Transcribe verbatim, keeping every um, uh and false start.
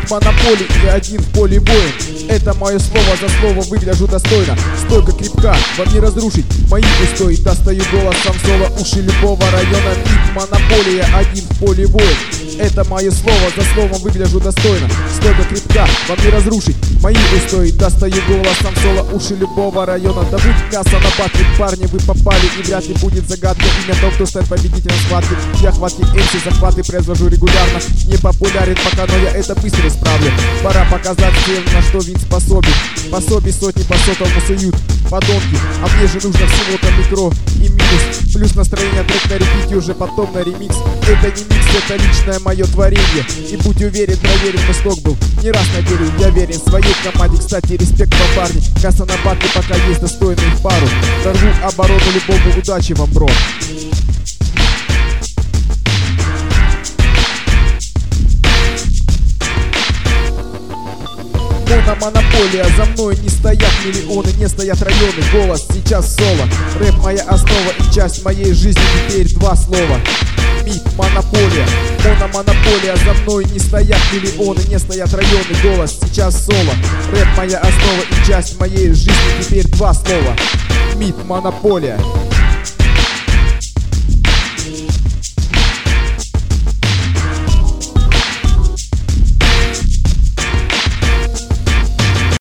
Мид, монополий и один в поле воин. Это мое слово за слово, выгляжу достойно. Стойка крепка, вам не разрушить мои устои. Достаю голосом соло, уши любого района. Мид, монополия, один в поле воин. Это мое слово за словом, выгляжу достойно. Стойка крепка, вам не разрушить мои устои. Достаю голосом соло, уши любого района. Да будь мясо на батле, парни, вы попали. И вряд ли будет загадка имя того, кто станет победителем схватки. Я хватки эмси, захваты произвожу регулярно. Не популярен пока, но я это быстро исправлю. Пора показать всем, на что Винс способен. Пособий сотни по сотому суют подонки. А мне же нужно всего-то микро и минус. Плюс настроение, трек на репите, уже потом на ремикс. Это не микс, это личное мое творение. И будь уверен, проверен, мой слог был не раз на деле. Я верен своей команде, кстати, респект вам, парни. Касса на батле, пока есть достойные в пару. Прорву оборону любому, удачи вам, бро. Монополия, за мной не стоят миллионы, не стоят районы. Голос сейчас соло, рэп моя основа и часть моей жизни. Теперь два слова. Мид, монополия, мономонополия. За мной не стоят миллионы, не стоят районы. Голос сейчас соло, рэп моя основа и часть моей жизни. Теперь два слова. Мид, монополия.